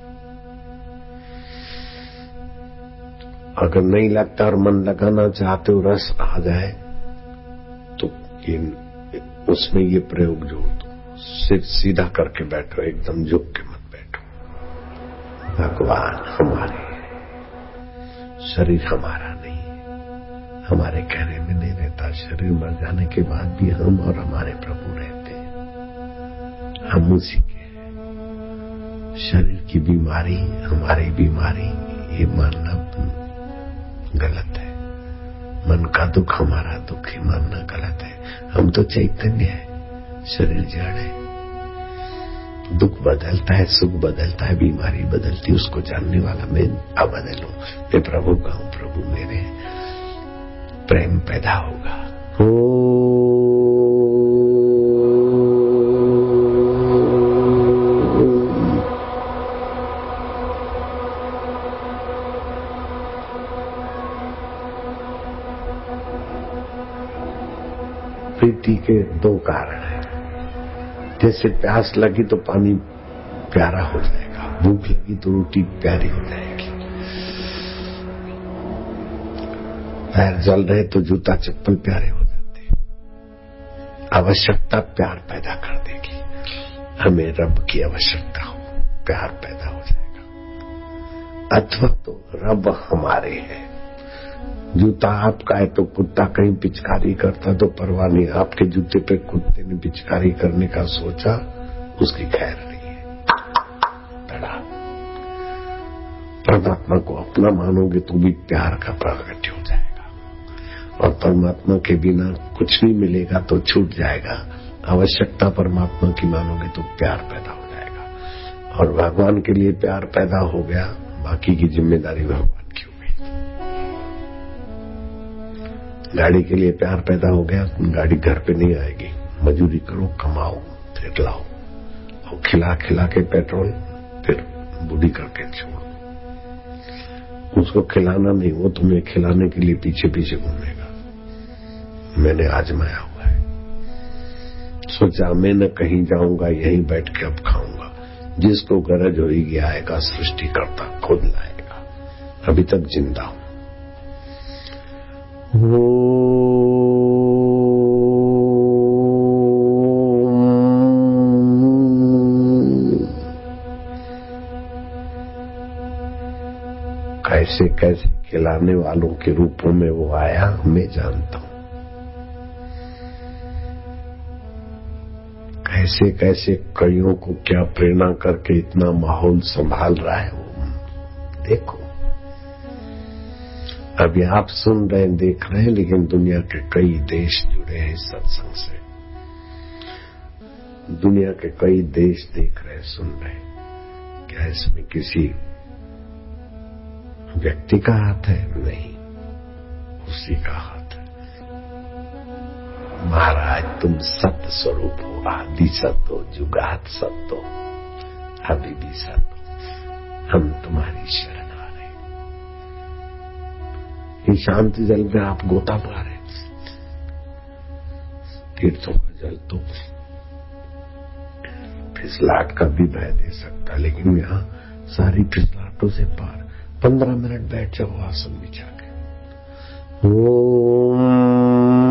अगर नहीं लगता और मन लगाना चाहते हो, रस आ जाए, तो ये उसमें ये प्रयोग जोड़ दो। सिर सीधा करके बैठो, एकदम झुक के मत बैठो। भगवान हमारे, शरीर हमारा नहीं, हमारे कहने में नहीं रहता। शरीर मर जाने के बाद भी हम और हमारे प्रभु रहते हैं, हम उसी के हैं। शरीर की बीमारी हमारी बीमारी, ये मानना गलत है। मन का दुख हमारा दुख, ही मानना गलत है। हम तो चैतन्य है, शरीर जड़ है। दुख बदलता है, सुख बदलता है, बीमारी बदलती, उसको जानने वाला मैं अबदल हूं। मैं प्रभु का हूं, प्रभु मेरे हैं। प्रेम पैदा होगा। प्रीति के दो कारण हैं। जैसे प्यास लगी तो पानी प्यारा हो जाएगा, भूख लगी तो रोटी प्यारी हो जाएगी, पैर जल रहे तो जूता चप्पल प्यारे हो जाते हैं। आवश्यकता प्यार पैदा कर देगी। हमें रब की आवश्यकता हो, प्यार पैदा हो जाएगा। अथवा तो रब हमारे हैं। जूता आपका है तो कुत्ता कहीं पिचकारी करता तो परवाह नहीं। आपके जूते पे कुत्ते ने पिचकारी करने का सोचा, उसकी खैर नहीं है। बड़ा परमात्मा को अपना मानोगे तो भी प्यार का प्रागट्य हो जाएगा। और परमात्मा के बिना कुछ नहीं मिलेगा तो छूट जाएगा। आवश्यकता परमात्मा की मानोगे तो प्यार पैदा हो जाएगा। और भगवान के लिए प्यार पैदा हो गया, बाकी की जिम्मेदारी भगवान की हो गई। गाड़ी के लिए प्यार पैदा हो गया, गाड़ी घर पे नहीं आएगी। मजूरी करो, कमाओ, फिर लाओ, और खिला खिला के पेट्रोल फिर बूढ़ी करके छोड़ो। उसको खिलाना नहीं, वो तुम्हें खिलाने के लिए पीछे पीछे घूमेगा। मैंने आजमाया हुआ है। सोचा मैं न कहीं जाऊंगा, यहीं बैठ के अब खाऊंगा। जिसको गरज होगी आएगा, सृष्टि करता खुद लाएगा। अभी तक जिंदा हूं। कैसे कैसे खिलाने वालों के रूपों में वो आया, मैं जानता हूं। कैसे कैसे कईयों को क्या प्रेरणा करके इतना माहौल संभाल रहा है वो देखो। अभी आप सुन रहे हैं, देख रहे हैं, लेकिन दुनिया के कई देश जुड़े हैं इस सत्संग से। दुनिया के कई देश देख रहे हैं, सुन रहे हैं। क्या इसमें किसी व्यक्ति का हाथ है? नहीं, उसी का हाथ है। महाराज तुम सत्य स्वरूप हो, आदि सत्य हो, जुगात सत्य हो, अभी भी सत्य हो। हम तुम्हारी शरण आ रहे। ये शांति जल में आप गोता मारे, तीर्थों का जल तो फिसलाहट का भी भय दे सकता, लेकिन यहाँ सारी फिसलाहटों से पार पंद्रह मिनट बैठ जाओ आसन बिछा के। ओम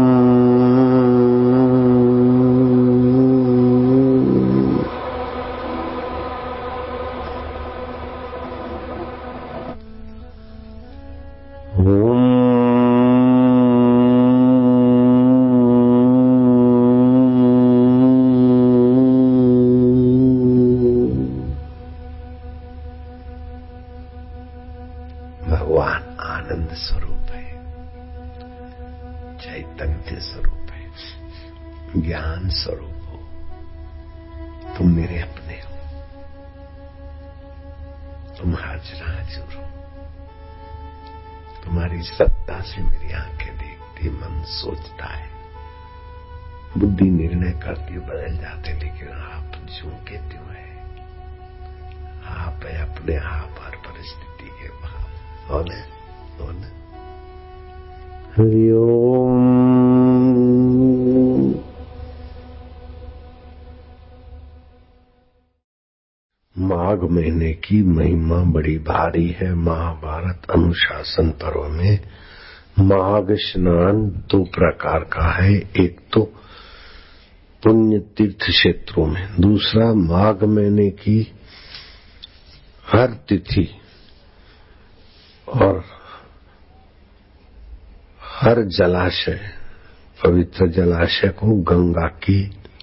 भगवान आनंद स्वरूप है, चैतन्य स्वरूप है, ज्ञान स्वरूप हो। तुम मेरे अपने हो, तुम हाजिर हाजिर हो। तुम्हारी सत्ता से मेरी आंखें देखती, मन सोचता है, बुद्धि निर्णय करती, बदल जाते, लेकिन आप जो के त्यों है। आप है अपने आप हर परिस्थिति के भाव। और और हरि ओम। माघ महीने की महिमा बड़ी भारी है। महाभारत अनुशासन पर्व में माघ स्नान दो प्रकार का है। एक तो पुण्य तीर्थ क्षेत्रों में, दूसरा माघ महीने की हर तिथि और हर जलाशय, पवित्र जलाशय को गंगा की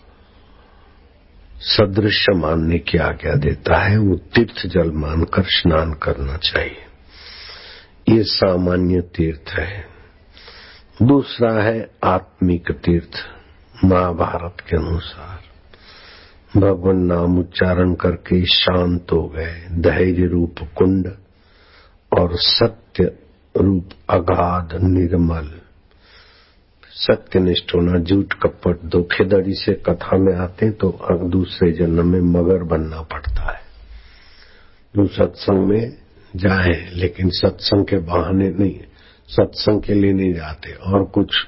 सदृश मानने की आज्ञा देता है। वो तीर्थ जल मानकर स्नान करना चाहिए। ये सामान्य तीर्थ है। दूसरा है आत्मिक तीर्थ। महाभारत के अनुसार भगवान नाम उच्चारण करके शांत हो गए, धैर्य रूप कुंड और सत्य रूप अगाध निर्मल। सत्यनिष्ठ होना, झूठ कपट धोखेधड़ी से कथा में आते तो दूसरे जन्म में मगर बनना पड़ता है। जो सत्संग में जाए लेकिन सत्संग के बहाने नहीं, सत्संग के लिए नहीं जाते और कुछ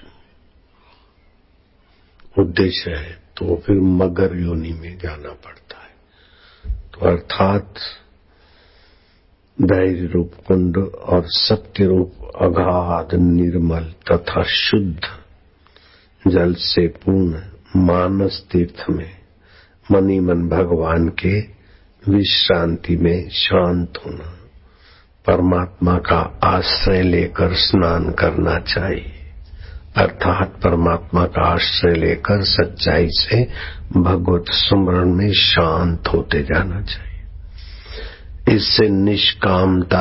उद्देश्य है तो फिर मगर योनि में जाना पड़ता है। तो अर्थात धैर्य रूप कुंड और सत्य रूप अगाध निर्मल तथा शुद्ध जल से पूर्ण मानस तीर्थ में मनी मन भगवान के विश्रांति में शांत होना, परमात्मा का आश्रय लेकर स्नान करना चाहिए। अर्थात परमात्मा का आश्रय लेकर सच्चाई से भगवत सुमरण में शांत होते जाना चाहिए। इससे निष्कामता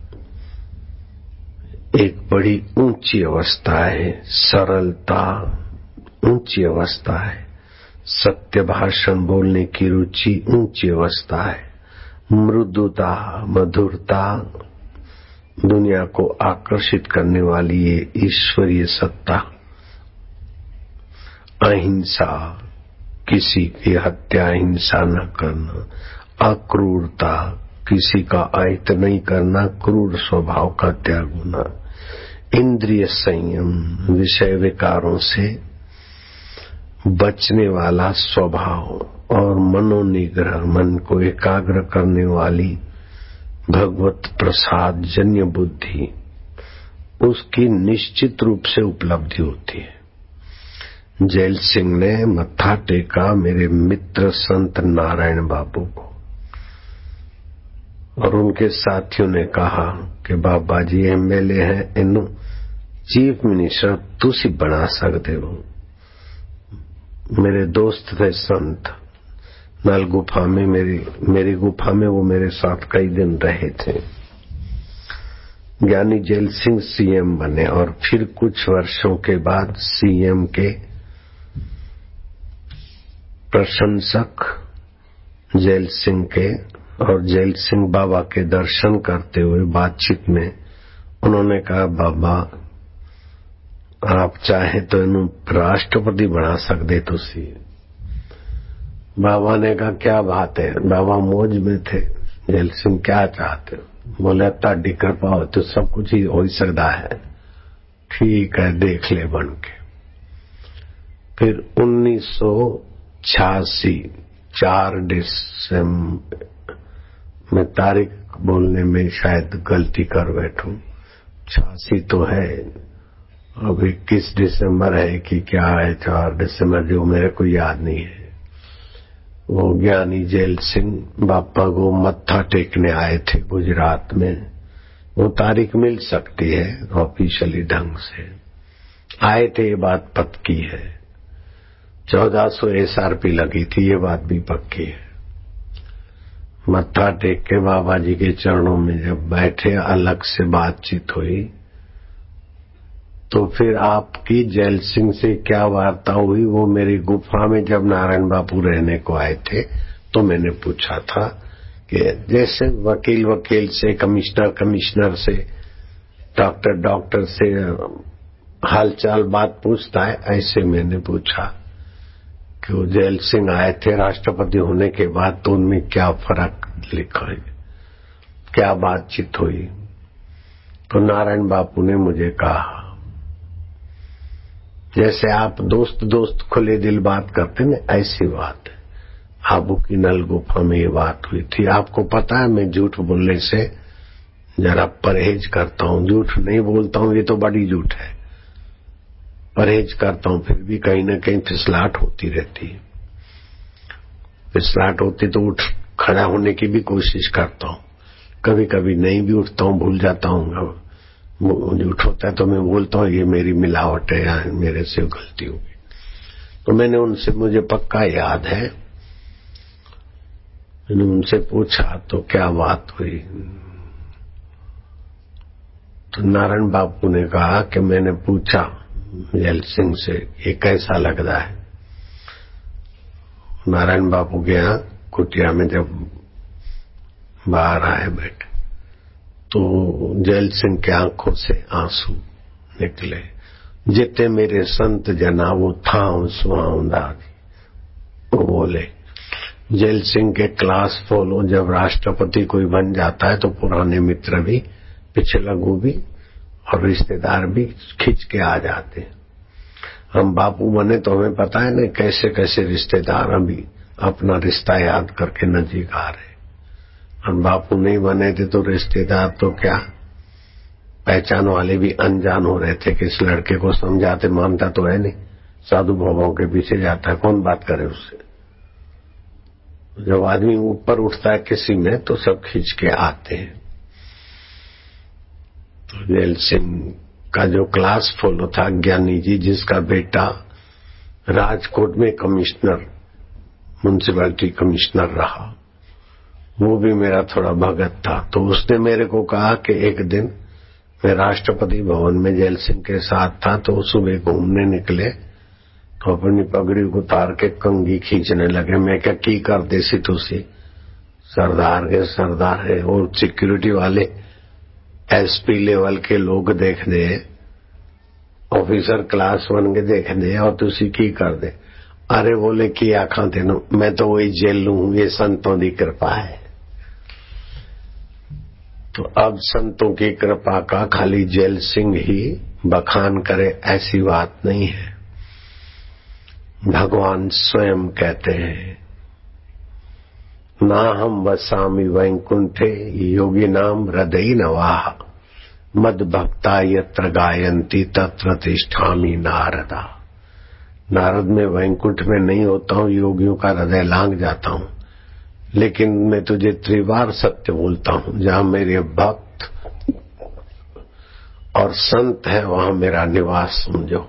एक बड़ी ऊंची अवस्था है, सरलता ऊंची अवस्था है, सत्य भाषण बोलने की रुचि ऊंची अवस्था है, मृदुता मधुरता दुनिया को आकर्षित करने वाली ये ईश्वरीय सत्ता, अहिंसा, किसी की हत्या हिंसा न करना, अक्रूरता, किसी का अहित नहीं करना, क्रूर स्वभाव का त्याग होना, इंद्रिय संयम, विषय विकारों से बचने वाला स्वभाव और मनोनिग्रह, मन को एकाग्र करने वाली भगवत प्रसाद जन्य बुद्धि, उसकी निश्चित रूप से उपलब्धि होती है। जैल सिंह ने मत्था टेका मेरे मित्र संत नारायण बाबू को और उनके साथियों ने कहा कि बाबा जी एमएलए हैं, इन्हू चीफ मिनिस्टर तुसी बना सकते हो। मेरे दोस्त थे संत, नल गुफा में मेरी मेरी गुफा में वो मेरे साथ कई दिन रहे थे। ज्ञानी जैल सिंह सीएम बने और फिर कुछ वर्षों के बाद सीएम के प्रशंसक जैल सिंह के और जैल सिंह बाबा के दर्शन करते हुए बातचीत में उन्होंने कहा, बाबा आप चाहे तो इन्हू राष्ट्रपति बना सकते तुसी। बाबा ने कहा क्या बात है। बाबा मौज में थे। जैल सिंह क्या चाहते हो? बोले ताड़ी कृपा हो तो सब कुछ ही हो ही सकता है। ठीक है, देख ले बन के। फिर उन्नीस सौ छियासी चार दिसंबर में, तारीख बोलने में शायद गलती कर बैठूं, छियासी तो है, अब इक्कीस दिसंबर है कि क्या है, चार दिसंबर, जो मेरे को याद नहीं है। वो ज्ञानी जैल सिंह बापा को मत्था टेकने आए थे गुजरात में। वो तारीख मिल सकती है ऑफिशियली ढंग से, आए थे, ये बात पक्की है। चौदह सौ एसआरपी लगी थी, ये बात भी पक्की है। मत्था टेक के बाबा जी के चरणों में जब बैठे, अलग से बातचीत हुई, तो फिर आपकी जैल सिंह से क्या वार्ता हुई, वो मेरी गुफा में जब नारायण बापू रहने को आए थे तो मैंने पूछा था कि जैसे वकील वकील से, कमिश्नर कमिश्नर से, डॉक्टर डॉक्टर से हालचाल बात पूछता है, ऐसे मैंने पूछा कि वो जैल सिंह आए थे राष्ट्रपति होने के बाद, तो उनमें क्या फर्क लिखा है, क्या बातचीत हुई। तो नारायण बापू ने मुझे कहा, जैसे आप दोस्त दोस्त खुले दिल बात करते ना, ऐसी बात है। आबू की नल गुफा में ये बात हुई थी। आपको पता है मैं झूठ बोलने से जरा परहेज करता हूँ, झूठ नहीं बोलता हूँ, ये तो बड़ी झूठ है, परहेज करता हूँ, फिर भी कहीं ना कहीं फिसलाहट होती रहती है। फिसलाहट होती तो उठ खड़ा होने की भी कोशिश करता हूँ, कभी कभी नहीं भी उठता हूँ, भूल जाता हूँ, झूठ होता है तो मैं बोलता हूँ ये मेरी मिलावट है या मेरे से गलती होगी। तो मैंने उनसे, मुझे पक्का याद है, मैंने उनसे पूछा तो क्या बात हुई। तो नारायण बापू ने कहा कि मैंने पूछा जैल सिंह से ये कैसा लग रहा है। नारायण बापू के यहाँ कुटिया में जब बाहर आए बैठे तो जैल सिंह के आंखों से आंसू निकले। जितने मेरे संत जना वो थाम सुहावदारी, वो बोले। जैल सिंह के क्लास फॉलो, जब राष्ट्रपति कोई बन जाता है तो पुराने मित्र भी, पिछलगू भी और रिश्तेदार भी खिंच के आ जाते हैं। हम बापू बने तो हमें पता है ना कैसे कैसे रिश्तेदार अभी अपना रिश्ता याद करके नजीक आ रहे। हम बापू नहीं बने थे तो रिश्तेदार तो क्या, पहचान वाले भी अनजान हो रहे थे कि इस लड़के को समझाते, मानता तो है नहीं, साधु बाबाओं के पीछे जाता है, कौन बात करे उससे। जब आदमी ऊपर उठता है किसी में तो सब खींच के आते हैं। तो जैल सिंह का जो क्लास फॉलो था ज्ञानी जी, जिसका बेटा राजकोट में कमिश्नर, म्युनिसिपैलिटी कमिश्नर रहा, वो भी मेरा थोड़ा भगत था। तो उसने मेरे को कहा कि एक दिन मैं राष्ट्रपति भवन में जैल सिंह के साथ था, तो सुबह घूमने निकले तो अपनी पगड़ी उतार के कंघी खींचने लगे। मैं क्या की कर देसी तुसी, सरदार के सरदार है, और सिक्योरिटी वाले एसपी लेवल के लोग देख दे, ऑफिसर क्लास वन के देख दे और तुसी की कर दे। अरे बोले की आखा तेनो, मैं तो वही जेल हूं, ये संतों की कृपा है। तो अब संतों की कृपा का खाली जैल सिंह ही बखान करे ऐसी बात नहीं है। भगवान स्वयं कहते हैं, ना हम वसामि वैकुंठे योगी नाम हृदय नवाह, मद भक्ता यत्र गायंती तत्र तिष्ठामि नारदा। नारद में वैकुंठ में नहीं होता हूँ, योगियों का हृदय लांग जाता हूँ, लेकिन मैं तुझे त्रिवार सत्य बोलता हूँ, जहां मेरे भक्त और संत है वहां मेरा निवास समझो।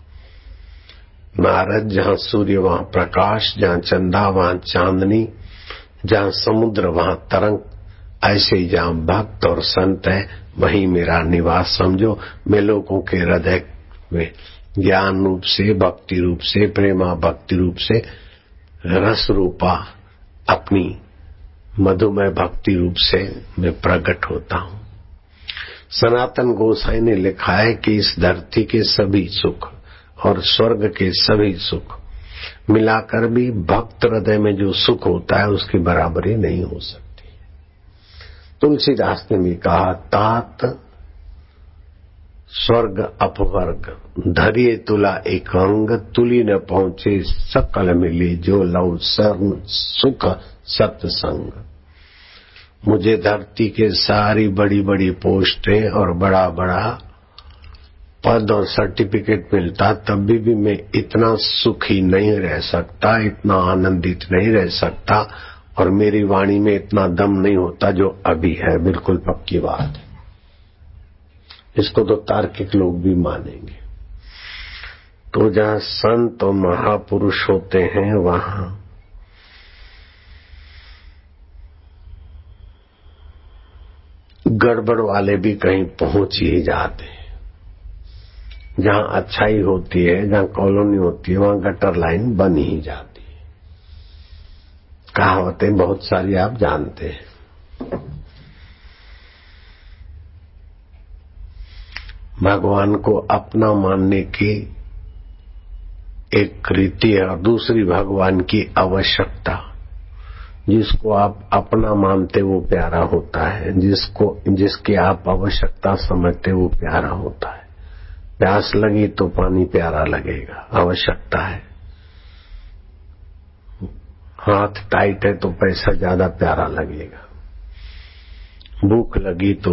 नारद जहां सूर्य वहां प्रकाश, जहां चंदा वहां चांदनी, जहां समुद्र वहां तरंग, ऐसे ही जहां भक्त और संत है वहीं मेरा निवास समझो। मैं लोगों के हृदय में ज्ञान रूप से, भक्ति रूप से, प्रेमा भक्ति रूप से, रस रूपा अपनी मधुमय भक्ति रूप से मैं प्रकट होता हूं। सनातन गोसाई ने लिखा है कि इस धरती के सभी सुख और स्वर्ग के सभी सुख मिलाकर भी भक्त हृदय में जो सुख होता है उसकी बराबरी नहीं हो सकती। तुलसीदास ने भी कहा, तात स्वर्ग अपवर्ग धरिए तुला एक अंग, तुली न पहुंचे सकल मिले जो लव सर्व सुख सत्संग। मुझे धरती के सारी बड़ी बड़ी पोस्टें और बड़ा बड़ा पद और सर्टिफिकेट मिलता, तभी भी मैं इतना सुखी नहीं रह सकता, इतना आनंदित नहीं रह सकता, और मेरी वाणी में इतना दम नहीं होता जो अभी है। बिल्कुल पक्की बात है। इसको तो तार्किक लोग भी मानेंगे। तो जहां संत और महापुरुष होते हैं वहां गड़बड़ वाले भी कहीं पहुंच ही जाते हैं। जहां अच्छाई होती है, जहां कॉलोनी होती है, वहां गटर लाइन बन ही जाती है। कहावतें बहुत सारी आप जानते हैं। भगवान को अपना मानने की एक रीति है और दूसरी भगवान की आवश्यकता। जिसको आप अपना मानते वो प्यारा होता है, जिसको जिसकी आप आवश्यकता समझते वो प्यारा होता है। प्यास लगी तो पानी प्यारा लगेगा, आवश्यकता है। हाथ टाइट है तो पैसा ज्यादा प्यारा लगेगा। भूख लगी तो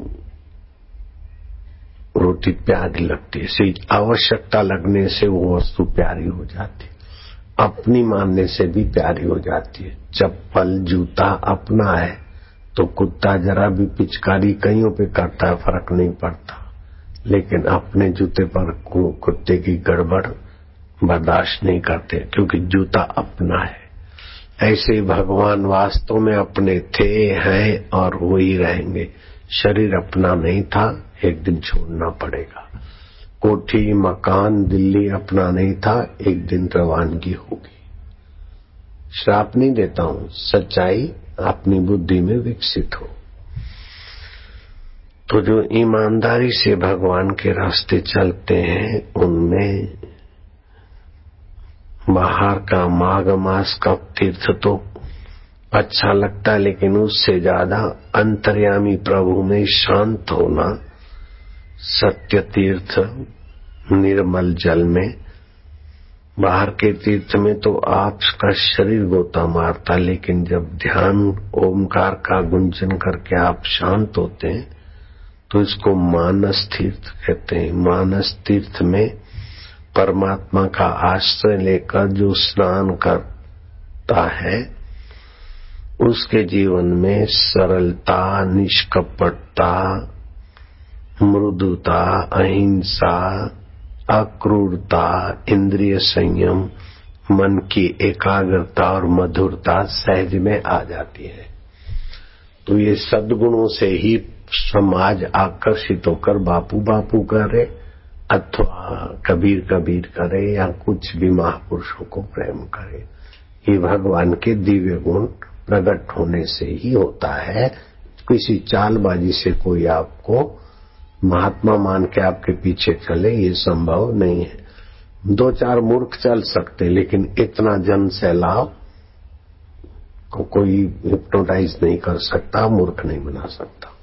रोटी प्यारी लगती है। इसी आवश्यकता लगने से वो वस्तु प्यारी हो जाती है। अपनी मानने से भी प्यारी हो जाती है। चप्पल जूता अपना है तो कुत्ता जरा भी पिचकारी कईयों पे करता है, फर्क नहीं पड़ता, लेकिन अपने जूते पर कुत्ते की गड़बड़ बर्दाश्त नहीं करते, क्योंकि जूता अपना है। ऐसे ही भगवान वास्तव में अपने थे, हैं और वो ही रहेंगे। शरीर अपना नहीं था, एक दिन छोड़ना पड़ेगा। कोठी मकान दिल्ली अपना नहीं था, एक दिन रवानगी होगी। श्राप नहीं देता हूं, सच्चाई अपनी बुद्धि में विकसित हो। तो जो ईमानदारी से भगवान के रास्ते चलते हैं उनमें बाहर का माघ मास का तीर्थ तो अच्छा लगता है, लेकिन उससे ज्यादा अंतर्यामी प्रभु में शांत होना, सत्य तीर्थ निर्मल जल में। बाहर के तीर्थ में तो आपका शरीर गोता मारता, लेकिन जब ध्यान ओमकार का गुंजन करके आप शांत होते हैं तो इसको मानस तीर्थ कहते हैं। मानस तीर्थ में परमात्मा का आश्रय लेकर जो स्नान करता है उसके जीवन में सरलता, निष्कपटता, मृदुता, अहिंसा, अक्रूरता, इंद्रिय संयम, मन की एकाग्रता और मधुरता सहज में आ जाती है। तो ये सद्गुणों से ही समाज आकर्षित होकर बापू बापू करे अथवा कबीर कबीर करे या कुछ भी महापुरुषों को प्रेम करे। ये भगवान के दिव्य गुण प्रकट होने से ही होता है। किसी चालबाजी से कोई आपको महात्मा मान के आपके पीछे चले, ये संभव नहीं है। दो चार मूर्ख चल सकते, लेकिन इतना जन सैलाब को कोई हिप्नोटाइज नहीं कर सकता, मूर्ख नहीं बना सकता।